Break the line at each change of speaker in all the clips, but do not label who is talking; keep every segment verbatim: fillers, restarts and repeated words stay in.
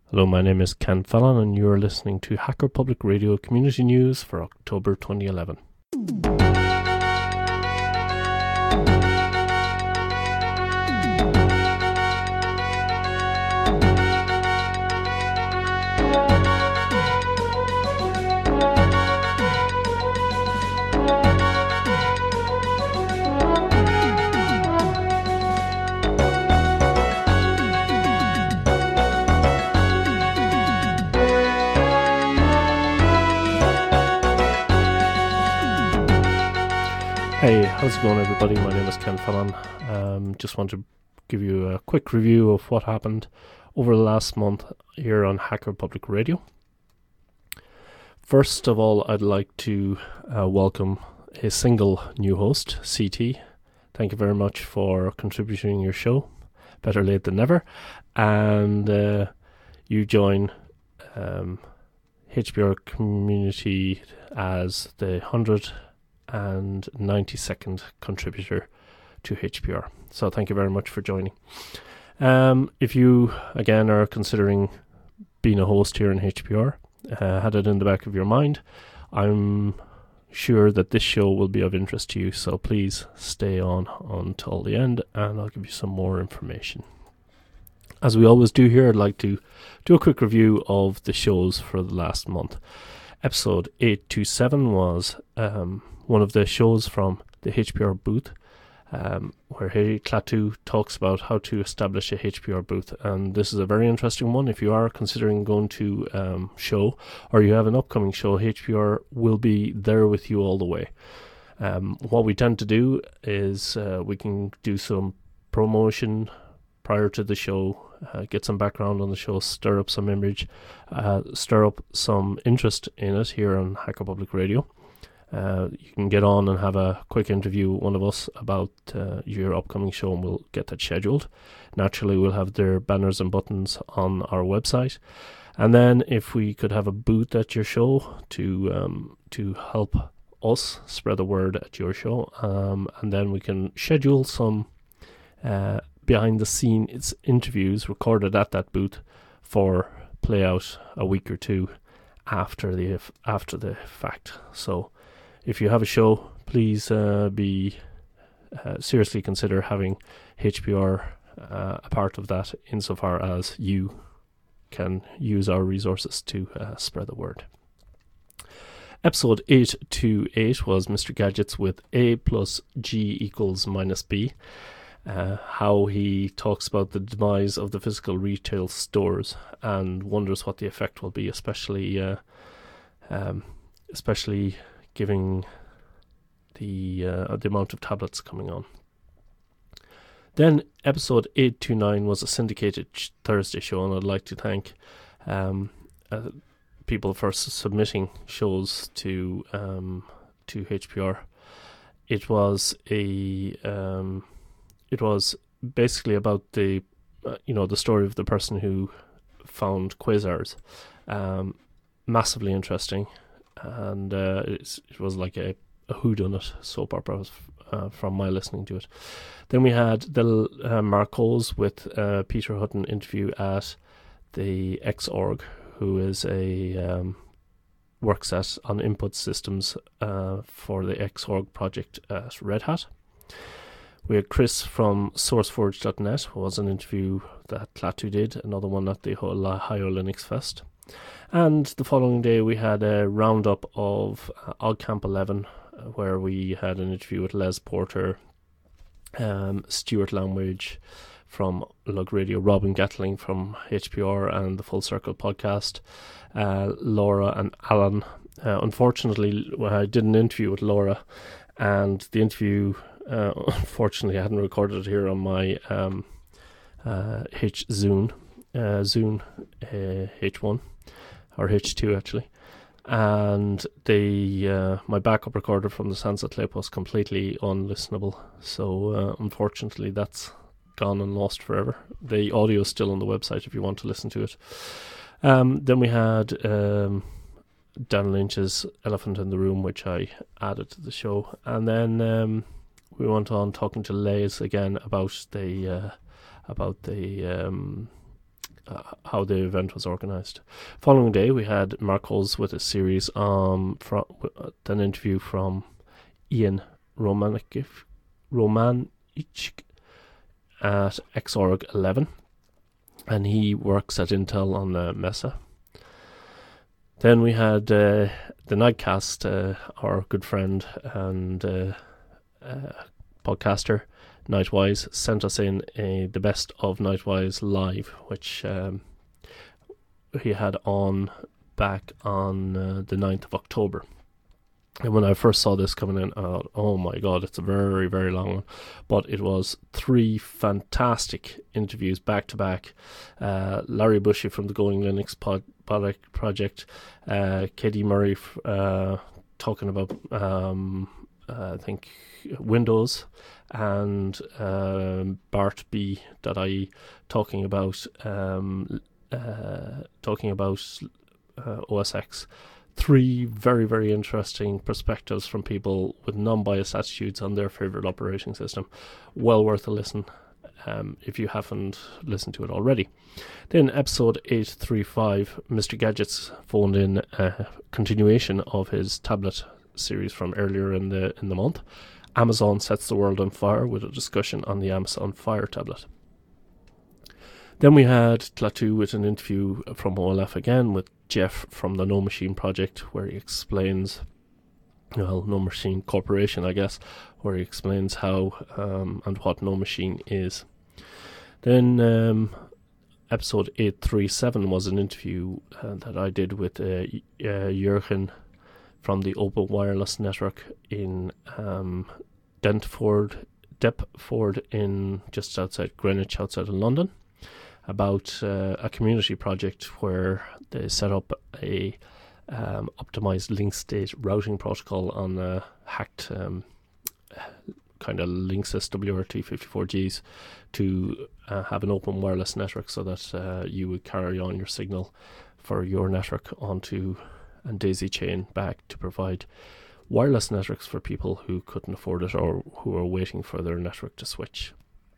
Hello, my name is Ken Fallon and you are listening to Hacker Public Radio Community News for October twenty eleven. Hey, how's it going everybody? My name is Ken Fallon. Um, just want to give you a quick review of what happened over the last month here on Hacker Public Radio. First of all, I'd like to uh, welcome a single new host, C T. Thank you very much for contributing your show. Better late than never. And uh, you join um, H P R community as the one hundred and ninety-second contributor to H P R. So thank you very much for joining. Um, if you, again, are considering being a host here in H P R, uh, had it in the back of your mind, I'm sure that this show will be of interest to you, so please stay on until the end and I'll give you some more information. As we always do here, I'd like to do a quick review of the shows for the last month. Episode eight twenty-seven was um, one of the shows from the H P R booth, um, where Harry Klaatu talks about how to establish a H P R booth. And this is a very interesting one. If you are considering going to um, show, or you have an upcoming show, H P R will be there with you all the way. Um, what we tend to do is uh, we can do some promotion prior to the show, uh, get some background on the show, stir up some image, uh, stir up some interest in it here on Hacker Public Radio. Uh, you can get on and have a quick interview with one of us about uh, your upcoming show and we'll get that scheduled. Naturally, we'll have their banners and buttons on our website. And then if we could have a booth at your show to um, to help us spread the word at your show, um, and then we can schedule some uh, behind the scenes interviews recorded at that booth for play out a week or two after the after the fact. So if you have a show, please uh, be uh, seriously consider having H P R uh, a part of that, insofar as you can use our resources to uh, spread the word. Episode eight twenty-eight was Mister Gadgets with A plus G equals minus B. Uh, how he talks about the demise of the physical retail stores and wonders what the effect will be, especially uh, um, especially giving the uh, the amount of tablets coming on. Then episode eight twenty-nine was a syndicated ch- Thursday show, and I'd like to thank um, uh, people for s- submitting shows to um, to H P R. It was a um, it was basically about the uh, you know the story of the person who found quasars. Um, massively interesting. And uh, it's, it was like a, a whodunit soap opera uh, from my listening to it. Then we had the uh, Marcos with uh, Peter Hutton interview at the X org, who is a um, works at on input systems uh, for the X org project at Red Hat. We had Chris from SourceForge dot net, who was an interview that Klaatu did, another one at the Ohio Linux Fest. And the following day we had a roundup of uh, OggCamp eleven, uh, where we had an interview with Les Porter, um, Stuart Lamwich from Lug Radio, Robin Gatling from H P R and the Full Circle podcast, uh, Laura and Alan. Uh, unfortunately, I did an interview with Laura, and the interview, uh, unfortunately, I hadn't recorded it here on my um, uh, H Zune, uh, Zune uh, H one. Or H two actually, and the uh, my backup recorder from the Sansa clip was completely unlistenable. So uh, unfortunately, that's gone and lost forever. The audio is still on the website if you want to listen to it. Um, then we had um, Dan Lynch's Elephant in the Room, which I added to the show, and then um, we went on talking to Les again about the uh, about the um, uh, how the event was organised. Following day, we had Mark Holes with a series um, from uh, an interview from Ian Romanich, Romanich at Xorg eleven, and he works at Intel on the Mesa. Then we had uh, the Nightcast, uh, our good friend and uh, uh, podcaster, Nightwise, sent us in a, the best of Nightwise Live, which um, he had on back on uh, the ninth of October. And when I first saw this coming in, I thought, oh my god, it's a very, very long one. But it was three fantastic interviews back to back. Uh, Larry Bushy from the Going Linux pod, product project, uh, Katie Murray uh, talking about, um, uh, I think, Windows, and um, Bart B dot I E talking about um, uh, talking about uh, O S X. Three very, very interesting perspectives from people with non-biased attitudes on their favourite operating system. Well worth a listen um, if you haven't listened to it already. Then episode eight thirty-five, Mister Gadgets phoned in a continuation of his tablet series from earlier in the in the month. Amazon sets the world on fire, with a discussion on the Amazon Fire tablet. Then we had Klaatu with an interview from O L F again with Jeff from the No Machine project, where he explains, well, No Machine Corporation, I guess, where he explains how um, and what No Machine is. Then um, episode eight thirty-seven was an interview uh, that I did with uh, uh, Jurgen from the Open Wireless Network in um, Deptford, Deptford in just outside Greenwich, outside of London, about uh, a community project where they set up a um, optimized link state routing protocol on uh, hacked um, kind of Linksys W R T fifty-four Gs to uh, have an open wireless network, so that uh, you would carry on your signal for your network onto and daisy chain back to provide wireless networks for people who couldn't afford it or who are waiting for their network to switch.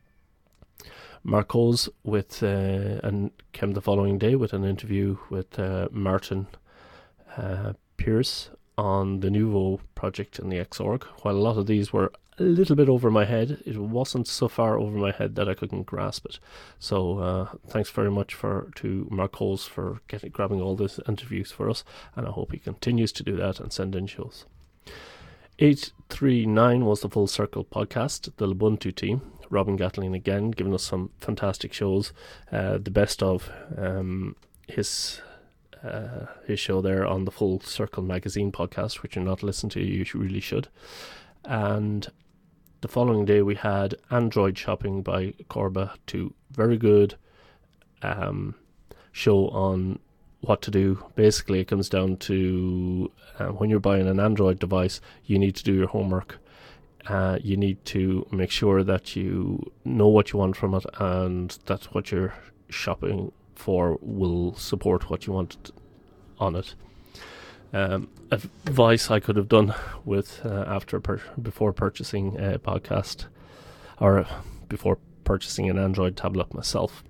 Marcos with uh, and came the following day with an interview with uh, Martin uh, Pierce on the Nuvo project in the Xorg. While a lot of these were a little bit over my head, it wasn't so far over my head that I couldn't grasp it. So uh, thanks very much for to Marcos for getting grabbing all these interviews for us, and I hope he continues to do that and send in shows. eight thirty-nine was the Full Circle podcast, the Ubuntu team. Robin Gatling again, giving us some fantastic shows. Uh, the best of um, his uh, his show there on the Full Circle magazine podcast, which you're not listening to, you really should. And the following day we had Android Shopping by Corba, two very good um, show on what to do. Basically, it comes down to uh, when you're buying an Android device, you need to do your homework. Uh, you need to make sure that you know what you want from it, and that what you're shopping for will support what you want on it. Um, advice I could have done with uh, after per- before purchasing a podcast, or before purchasing an Android tablet myself.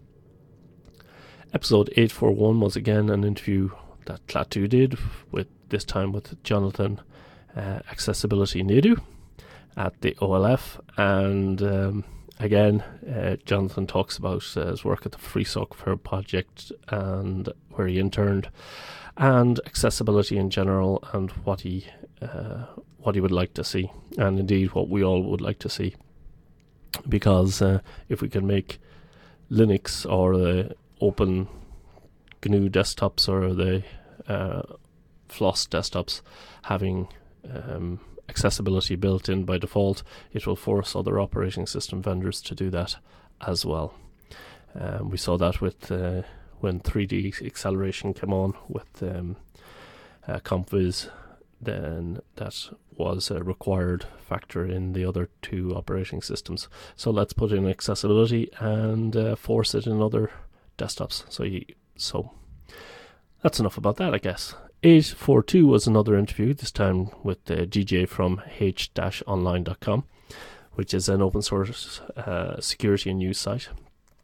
Episode eight forty-one was again an interview that Klaatu did, with this time with Jonathan uh, Accessibility Nadu at the O L F, and um, again uh, Jonathan talks about uh, his work at the Free Software project and where he interned, and accessibility in general, and what he uh, what he would like to see, and indeed what we all would like to see, because uh, if we can make Linux or the open G N U desktops or the uh, Floss desktops having um, accessibility built in by default, it will force other operating system vendors to do that as well. Um, we saw that with uh, when three D acceleration came on with um, uh, CompViz, then that was a required factor in the other two operating systems. So let's put in accessibility and uh, force it in other desktops. So you, so that's enough about that, I guess. eight forty-two was another interview, this time with uh, G J from H online dot com, which is an open source uh, security and news site.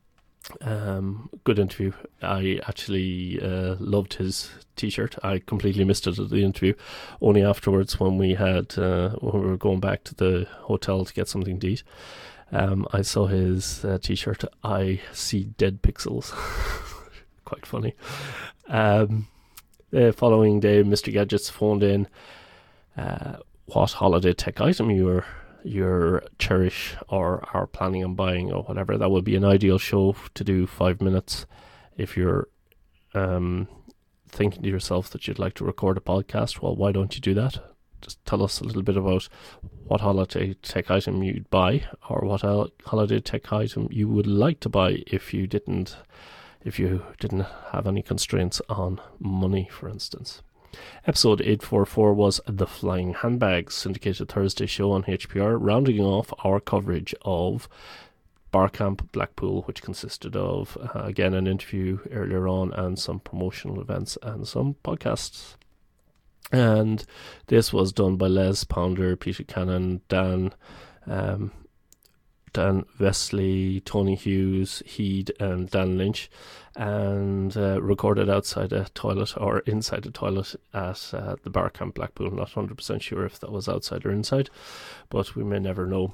Um, good interview. I actually uh, loved his t-shirt. I completely missed it at the interview. Only afterwards, when we had uh, when we were going back to the hotel to get something to eat, um, I saw his uh, t-shirt. I see dead pixels. Quite funny. Um, the following day, Mister Gadgets phoned in. Uh, what holiday tech item you were you cherish or are planning on buying or whatever. That would be an ideal show to do five minutes if you're um, thinking to yourself that you'd like to record a podcast. Well, why don't you do that? Just tell us a little bit about what holiday tech item you'd buy, or what holiday tech item you would like to buy if you didn't if you didn't have any constraints on money, for instance. Episode eight forty-four was The Flying Handbags, syndicated Thursday show on H P R, rounding off our coverage of Barcamp Blackpool, which consisted of, uh, again, an interview earlier on and some promotional events and some podcasts. And this was done by Les Pounder, Peter Cannon, Dan um, Dan Wesley, Tony Hughes, Heed and Dan Lynch, and uh, recorded outside a toilet or inside a toilet at uh, the Barcamp Blackpool. Not one hundred percent sure if that was outside or inside, but we may never know.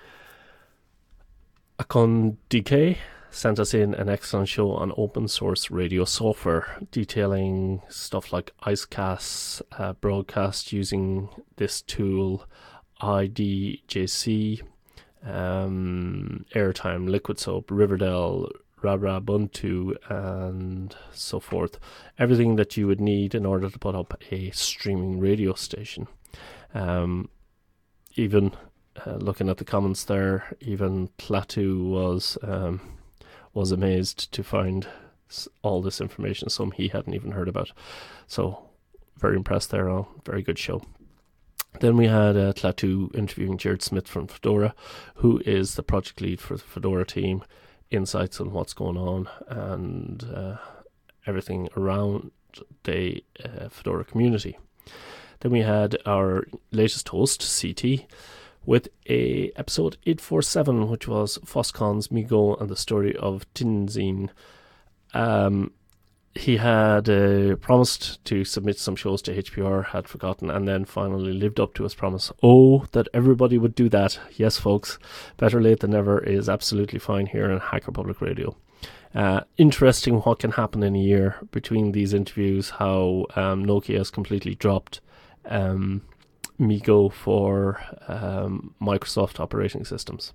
Akon D K sent us in an excellent show on open source radio software, detailing stuff like Icecast, uh, broadcast using this tool, I D J C, um, Airtime, Liquid Soap, Riverdale, Rabra-Ubuntu, and so forth. Everything that you would need in order to put up a streaming radio station. Um, even uh, looking at the comments there, even Klaatu was um, was amazed to find all this information, some he hadn't even heard about. So very impressed there. Oh, very good show. Then we had uh, Klaatu interviewing Jared Smith from Fedora, who is the project lead for the Fedora team, insights on what's going on and uh, everything around the uh, Fedora community. Then we had our latest host, C T, with a episode eight forty-seven, which was FOSSCon's MeeGo and the story of Tinzine. Um, he had uh, promised to submit some shows to H P R, had forgotten, and then finally lived up to his promise. Oh, that everybody would do that. Yes, folks, better late than never is absolutely fine here on Hacker Public Radio. Uh, interesting what can happen in a year between these interviews, how um, Nokia has completely dropped um, MeeGo for um, Microsoft operating systems.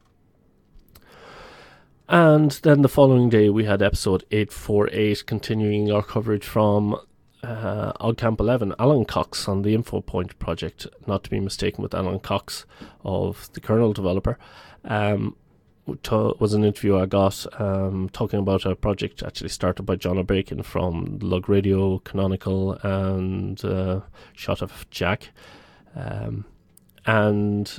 And then the following day we had episode eight forty-eight, continuing our coverage from uh, OggCamp eleven, Alan Cox on the InfoPoint project, not to be mistaken with Alan Cox of the kernel developer. Um, to, was an interview I got um, talking about a project actually started by John O'Bacon from Lug Radio, Canonical, and uh, Shot of Jack. Um, and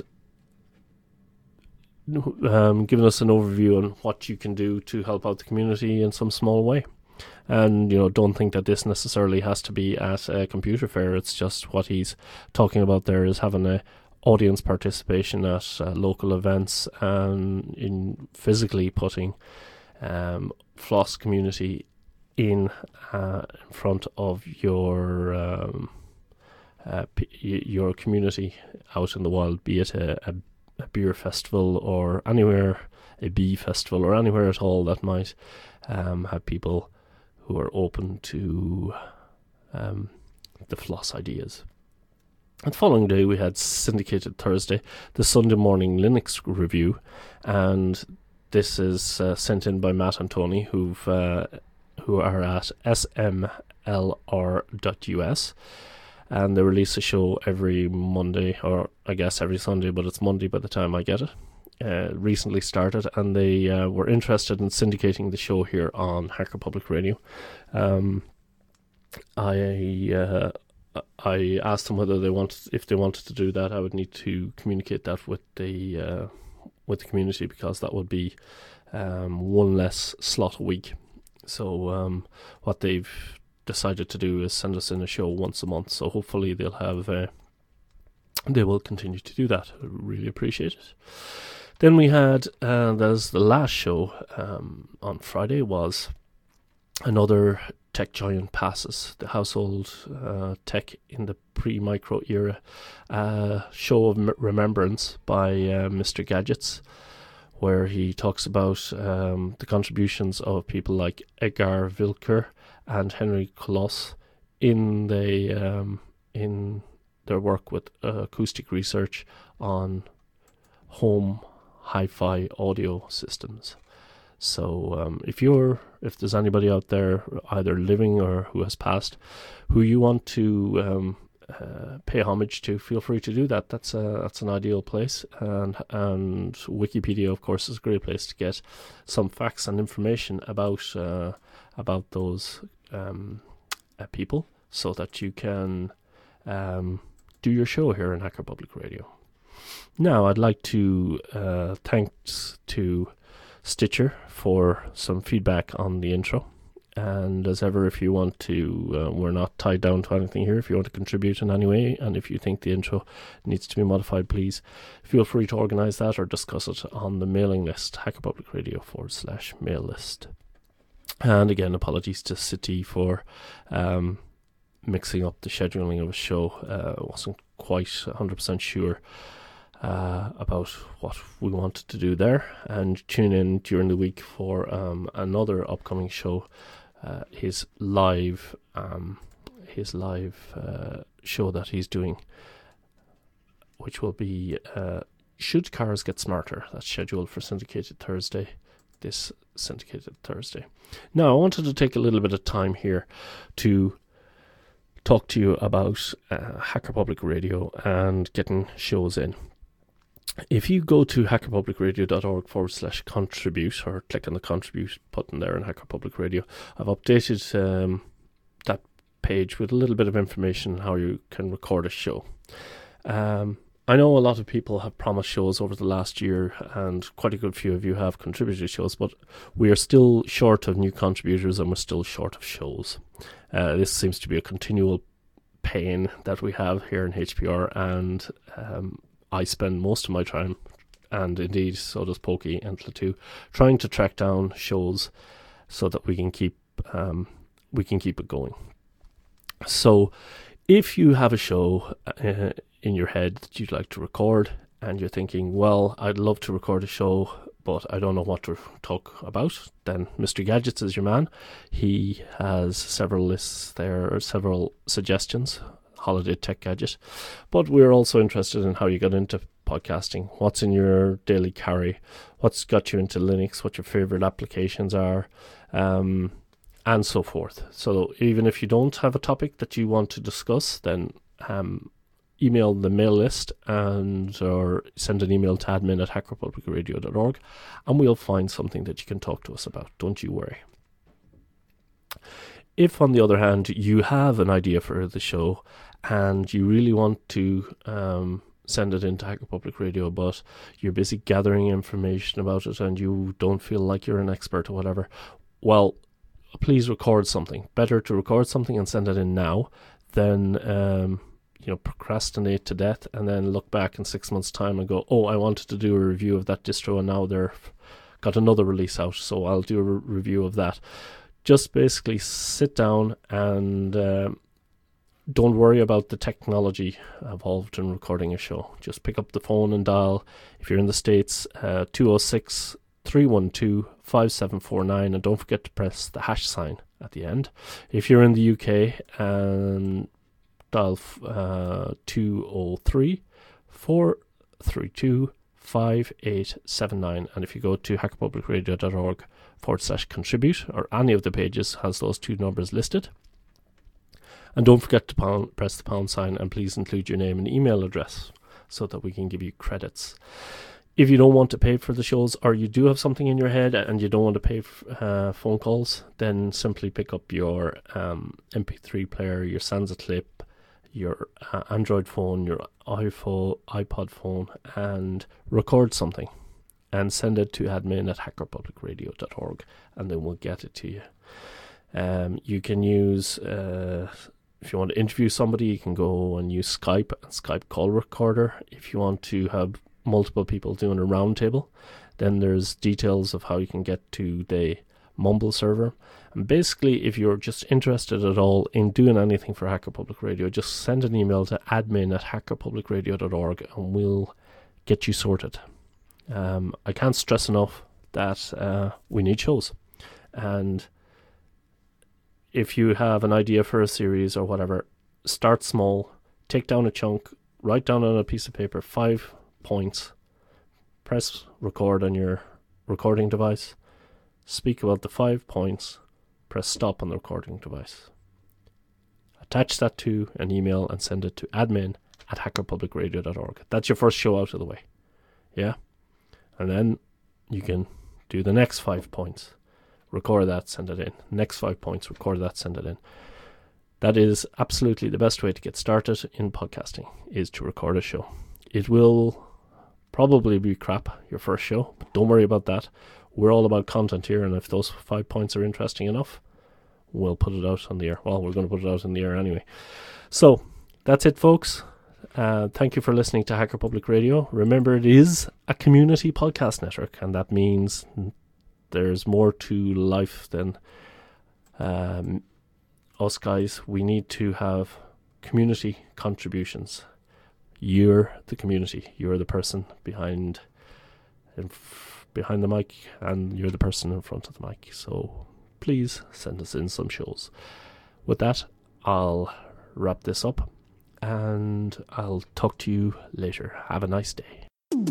Um, giving us an overview on what you can do to help out the community in some small way. And, you know, don't think that this necessarily has to be at a computer fair. It's just what he's talking about there is having a audience participation at uh, local events and in physically putting um, Floss community in, uh, in front of your um, uh, p- your community out in the wild, be it a, a a beer festival or anywhere, a bee festival or anywhere at all that might um, have people who are open to um, the Floss ideas. And the following day we had Syndicated Thursday, the Sunday Morning Linux review, and this is uh, sent in by Matt and Tony, who've uh, who are at S M L R dot U S. And they release a show every Monday, or I guess every Sunday, but it's Monday by the time I get it. Uh, recently started, and they uh, were interested in syndicating the show here on Hacker Public Radio. Um, I uh, I asked them whether they wanted, if they wanted to do that. I would need to communicate that with the uh, with the community, because that would be um, one less slot a week. So um, what they've decided to do is send us in a show once a month, so hopefully they'll have uh, they will continue to do that. I really appreciate it. Then we had, uh, there's the last show um, on Friday was another Tech Giant Passes, the household uh, tech in the pre-micro era, uh, show of m- remembrance by uh, Mister Gadgets, where he talks about um, the contributions of people like Edgar Wilker and Henry Colosse in the um, in their work with uh, acoustic research on home hi-fi audio systems. So um, if you're, if there's anybody out there either living or who has passed, who you want to um, uh, pay homage to, feel free to do that. That's a, that's an ideal place, and and Wikipedia, of course, is a great place to get some facts and information about uh, about those um, uh, people, so that you can um, do your show here in Hacker Public Radio. Now, I'd like to uh, thanks to Stitcher for some feedback on the intro, and as ever, if you want to, uh, we're not tied down to anything here. If you want to contribute in any way, and if you think the intro needs to be modified, please feel free to organise that or discuss it on the mailing list, Hacker Public Radio forward slash mail list. And again, apologies to City for um, mixing up the scheduling of a show. Uh, wasn't quite one hundred percent sure Uh, about what we wanted to do there, and tune in during the week for um, another upcoming show, uh, his live um, his live uh, show that he's doing, which will be uh, Should Cars Get Smarter? That's scheduled for syndicated Thursday, this syndicated Thursday. Now, I wanted to take a little bit of time here to talk to you about uh, Hacker Public Radio and getting shows in. If you go to hackerpublicradio.org forward slash contribute, or click on the contribute button there in Hacker Public Radio, I've updated um, that page with a little bit of information on how you can record a show. Um, I know a lot of people have promised shows over the last year, and quite a good few of you have contributed shows, but we are still short of new contributors, and we're still short of shows. Uh, this seems to be a continual pain that we have here in H P R, and um, I spend most of my time, and indeed so does Pokey and Tlatu, trying to track down shows so that we can keep um, we can keep it going. So, if you have a show uh, in your head that you'd like to record, and you're thinking, well, I'd love to record a show, but I don't know what to talk about, then Mister Gadgets is your man. He has several lists there, or several suggestions. Holiday Tech Gadget, but we're also interested in how you got into podcasting, what's in your daily carry, what's got you into Linux, what your favorite applications are, um, and so forth. So even if you don't have a topic that you want to discuss, then um, email the mail list and or send an email to admin at hackerpublicradio dot org, and we'll find something that you can talk to us about. Don't you worry. If, on the other hand, you have an idea for the show and you really want to um, send it into Hacker Public Radio, but you're busy gathering information about it and you don't feel like you're an expert or whatever, well, please record something. Better to record something and send it in now than um, you know, procrastinate to death and then look back in six months' time and go, oh, I wanted to do a review of that distro and now they've got another release out, so I'll do a re- review of that. Just basically sit down and um, don't worry about the technology involved in recording a show. Just pick up the phone and dial, if you're in the States, uh, two oh six, three one two, five seven four nine, and don't forget to press the hash sign at the end. If you're in the U K, and dial uh, two oh three, four three two, five eight seven nine, and if you go to hackerpublicradio dot org forward slash contribute, or any of the pages has those two numbers listed. And don't forget to pound, press the pound sign, and please include your name and email address so that we can give you credits. If you don't want to pay for the shows, or you do have something in your head and you don't want to pay for uh, phone calls, then simply pick up your um, M P three player, your Sansa clip, your uh, Android phone, your iPhone, iPod phone, and record something and send it to admin at hackerpublicradio dot org, and then we'll get it to you. Um, you can use, uh, if you want to interview somebody, you can go and use Skype and Skype call recorder. If you want to have multiple people doing a roundtable. Then there's details of how you can get to the Mumble server. And basically, if you're just interested at all in doing anything for Hacker Public Radio, just send an email to admin at hacker public radio dot org and we'll get you sorted. Um, I can't stress enough that uh, we need shows. And if you have an idea for a series or whatever, start small, take down a chunk, write down on a piece of paper five points, press record on your recording device, speak about the five points, press stop on the recording device. Attach that to an email and send it to admin at hacker public radio dot org. That's your first show out of the way. Yeah? And then you can do the next five points. Record that, send it in. Next five points, record that, send it in. That is absolutely the best way to get started in podcasting, is to record a show. It will probably be crap, your first show, but don't worry about that. We're all about content here, and if those five points are interesting enough, we'll put it out on the air. Well, we're going to put it out on the air anyway. So, that's it, folks. Uh, thank you for listening to Hacker Public Radio. Remember, it is a community podcast network, and that means there's more to life than um, us guys. We need to have community contributions. You're the community. You're the person behind in f- behind the mic, and you're the person in front of the mic. So please send us in some shows. With that, I'll wrap this up, and I'll talk to you later. Have a nice day.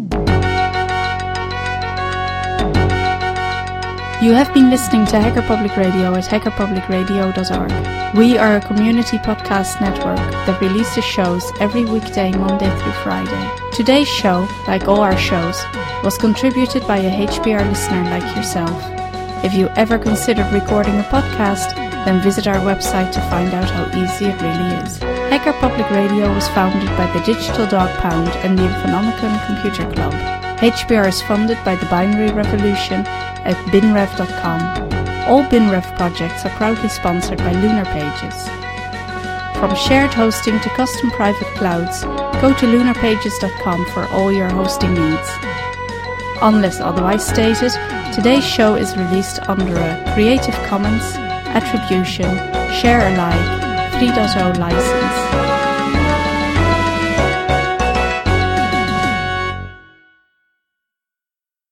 You have been listening to Hacker Public Radio at hacker public radio dot org. We are a community podcast network that releases shows every weekday, Monday through Friday. Today's show, like all our shows, was contributed by a H P R listener like yourself. If you ever considered recording a podcast, then visit our website to find out how easy it really is. Hacker Public Radio was founded by the Digital Dog Pound and the Infonomicon Computer Club. H P R is funded by the Binary Revolution at bin rev dot com. All BinRev projects are proudly sponsored by Lunar Pages. From shared hosting to custom private clouds, go to lunar pages dot com for all your hosting needs. Unless otherwise stated, today's show is released under a Creative Commons Attribution Share Alike three point oh license.